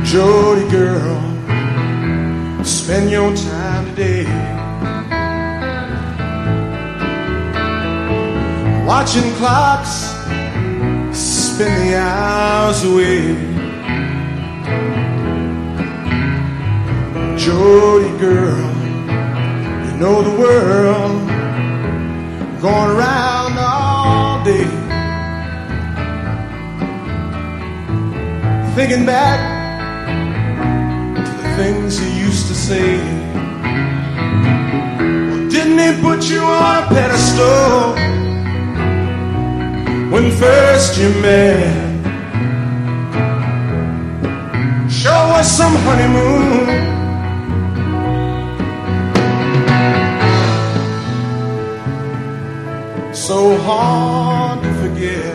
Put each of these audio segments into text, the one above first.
Jody girl, spend your time today watching clocks spin the hours away. Jody girl, you know the world going around all day, thinking back to the things he used to say. Well, didn't he put you on a pedestal when first you met? Show us some honeymoon. So hard to forget.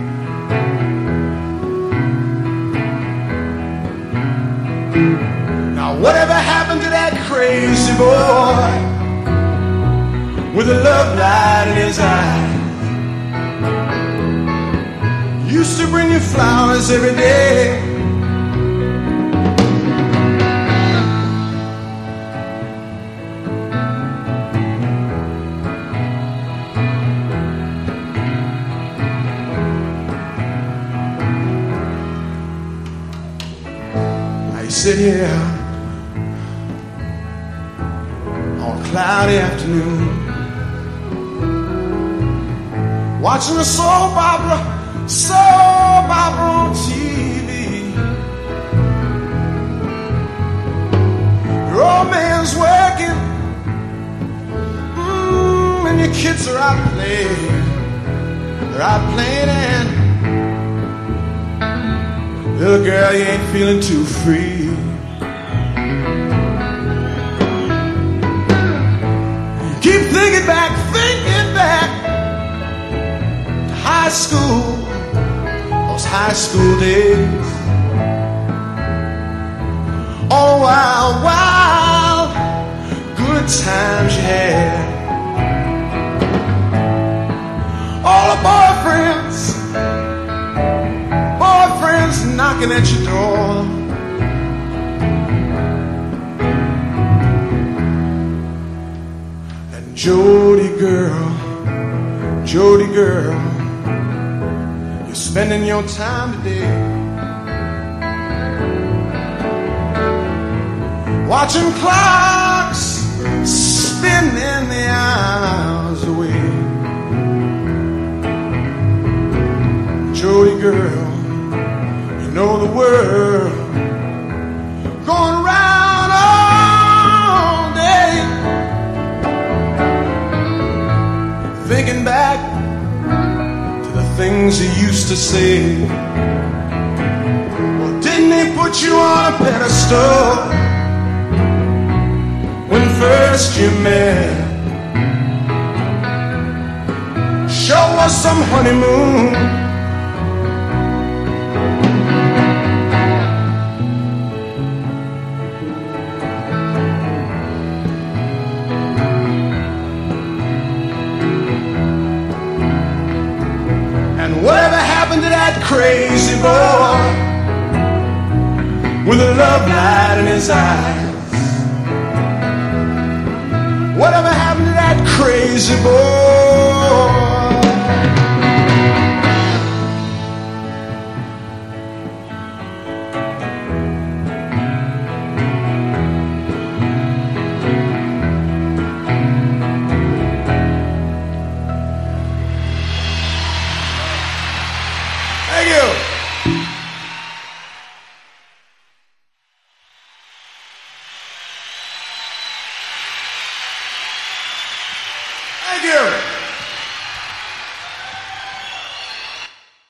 Now whatever happened to that crazy boy with a love light in his eye? Used to bring you flowers every day. Sit here on a cloudy afternoon, watching a soap opera on TV. Your old man's working, and your kids are out playing. They're out playing, and little girl, you ain't feeling too free. Keep thinking back to high school, those high school days. Oh, wild, good times you had. All the boyfriends knocking at your door. And Jody girl, you're spending your time today watching clocks spinning the hours away. Jody girl, you know the world going around all day, thinking back to the things he used to say. Well, didn't he put you on a pedestal when first you met? Show us some honeymoon. Whatever happened to that crazy boy with a love light in his eyes? Whatever happened to that crazy boy? Thank you. Thank you.